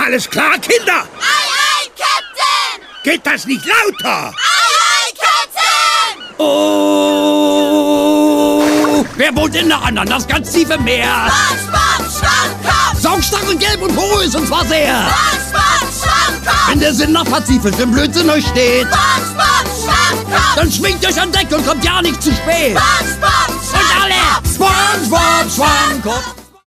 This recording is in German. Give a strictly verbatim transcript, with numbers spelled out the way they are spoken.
Alles klar, Kinder? Aye, aye, Captain! Geht das nicht lauter? Aye, aye, Captain! Oh! Wer wohnt in der anderen? Das ganz tiefe Meer. SpongeBob Schwammkopf! Saugstachel gelb und porös und zwar sehr. SpongeBob Schwammkopf! Wenn der Sinn nach Pazifisch im Blödsinn euch steht, SpongeBob Schwammkopf! dann schwingt euch an Deck und kommt ja nicht zu spät. SpongeBob Und alle Schwammkopf! SpongeBob Schwammkopf!